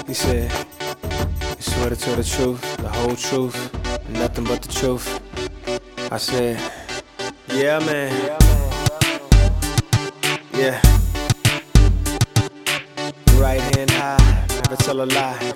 He said, "You swear to tell the truth, the whole truth, and nothing but the truth." I said, "Yeah, man. Yeah. Right hand high, never tell a lie."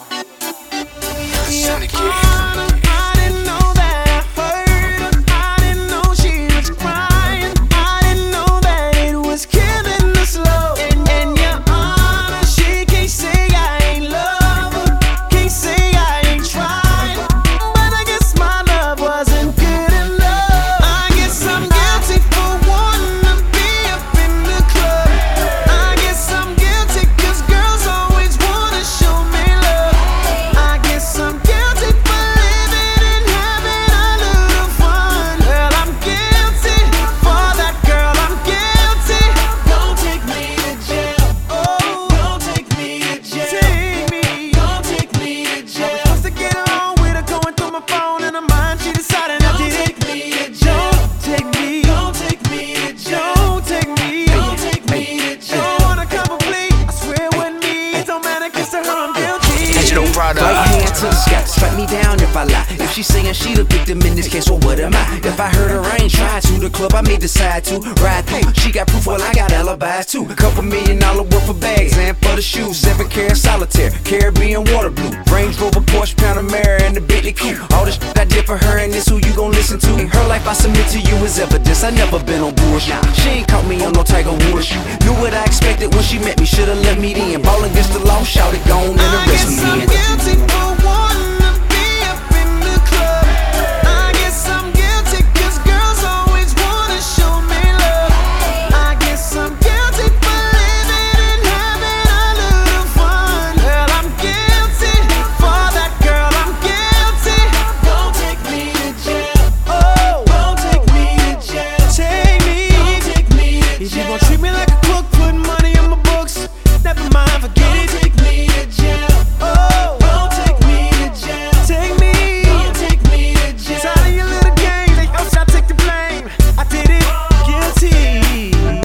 I didn't know that I hurt. I didn't know she was crying. I didn't know that it was killing her slow. And your honor, she can't say I ain't love her, can't say I ain't tried. But I guess my love wasn't good enough. I guess I'm guilty for wanting to be up in the club. I guess I'm guilty 'cause girls always wanna show me love. I guess I'm guilty for living and having a little fun. Well, I'm guilty for that, girl, I'm guilty. Don't take me to jail. Oh, don't take me to jail. Take me. Don't take me to jail. I was supposed to get along with her, going through my phone and her mind. She decided not to take me to jail. Don't take me. Don't take me to jail. Don't take me. Don't take me to jail. Don't wanna come complete. I swear it wasn't me. It don't matter 'cause to her I'm guilty. Right hand to the sky, strike me down if I lie. If she's saying she the victim in this case, well what am I? If I heard her, I ain't tried to. The club I may decide to ride through. She got proof, well I got alibis too. Couple $1,000,000 worth of bags and for the shoes, 7 karat solitaire, Caribbean water blue, Range Rover, Porsche, Panamera, and the Bentley coupe. All this I did for her, and this who you gon' listen to. In her life I submit to you as evidence. I never been on bullshit. She ain't caught me on no Tiger Woods. Knew what I expected when she met me. Shoulda left me then.